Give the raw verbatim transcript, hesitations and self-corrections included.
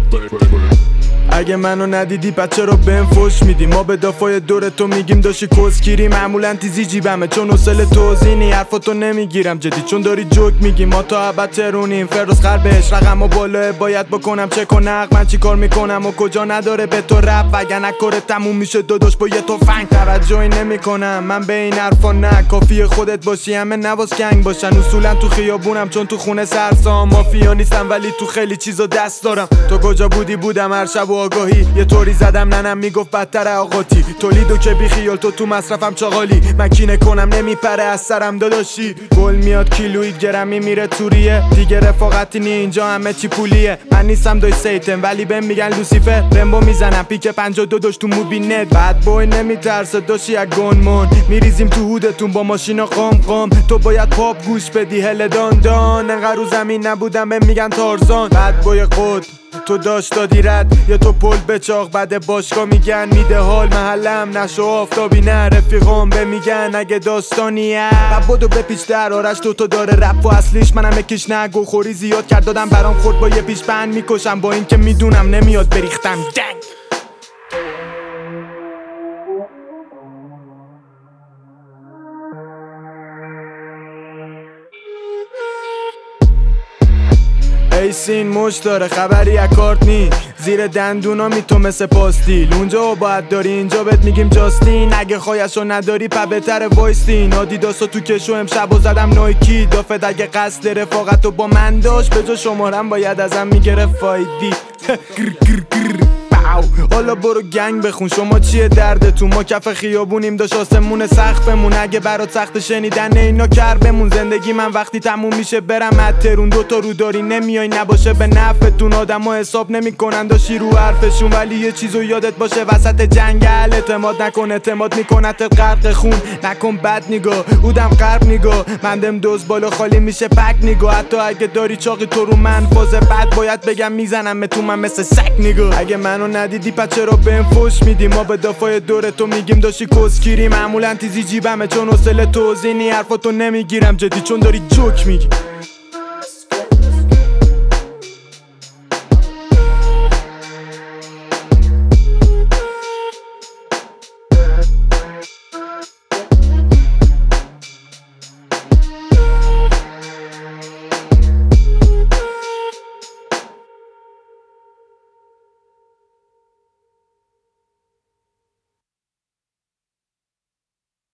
اگه منو ندیدی بچه رو بهم فوش میدی. ما به دافای دور تو میگیم داشی کسگیری. معمولا تیزی جیبمه چون حوصله توزینی. حرفاتو نمیگیرم جدی چون داری جوک میگی. ما تا ابد ترونیم فردوس خربش رقم و بالاه. باید بکنم چه کنق من چی کار میکنم و کجا نداره به تو رب. وگرنه کارت تموم میشه داداش با یه تفنگ. توجهی نمیکنم من به این حرفا نه. کافیه خودت باشی همه نواز گنگ باشن. اصولا تو خیابونم چون تو خونه سرسام. مافیا نیستم ولی تو خیلی چیزا دست دارم. تو کجا بودی بودم هر شب و آگاهی. یه طوری زدم ننم میگفت بدتر آقاتی. تولیدو که بی خیال تو تو مصرفم چاقالی. من کینه کنم نمیپره از سرم داداشی. گل میاد کیلویت گرمی میره توریه. دیگه رفاقتی نی اینجا همه چی پولیه. من نیستم دوی سیتن ولی بهم میگن لوسیفر. رمبو میزنم پیک پنجاه و دو داشت تو موبینت. بد بوی نمیترسه داشی یک گنمون. میریزیم تو هودتون با ماشینا قام قام. تو باید پاپ گوش بدی هل دان دان. انقدر رو زمین نبودم بهم میگن تارزان. بد بوی خود تو داشت دادی رد یا تو پل بچاق بعد باشگاه میگن میده حال. محلم نشو آفتابی نه رفیقام به میگن اگه داستانیه. و بدو بپیچ در آرش تو تو داره رپ و اصلیش منم یکیش نه. گوخوری زیاد کرد دادم برام خورد با یه پیش بند میکشم. با این که میدونم نمیاد بریختم جنگ. ای سین مش داره خبری از کارت نی. زیر دندونا می تو مثل پاستیل. اونجا باید داری اینجا بهت میگیم جاستین. اگه خواهشو نداری پا بهتره وایستین. آدیداسو تو کشو امشب و زدم نایکی. دافت اگه قصد رفاقتو با من داشت به جا شمارم باید ازم میگرفت فایدی. حالا برو گنگ بخون شما چیه دردتون. ما کف خیابونیم داشت آسمون سقفمون. اگه برات سخت شنیدن اینا کر بمون. زندگی من وقتی تموم میشه برم اترون. دوتا رو داری نمیای نباشه به نفعتون. آدم ها حساب نمیکنن داشتی رو حرفشون. ولی یه چیزو یادت باشه وسط جنگل اعتماد نکن. اعتماد میکنت غرق خون. نکن بد نگاه بودم غرب نگاه. مندم دوز بالا خالی میشه پک نگاه. حتی اگه داری چاقی تو رو من فاز بد باید بگم میزنم تو من مثل سگ نگاه. اگه منو ندیدی بچه رو بهم فوش میدی. ما به دافای دور تو میگیم داشتی کسگیری. معمولا تیزی جیبمه چون حوصله توزینی. حرفاتو نمیگیرم جدی چون داری جوک میگی.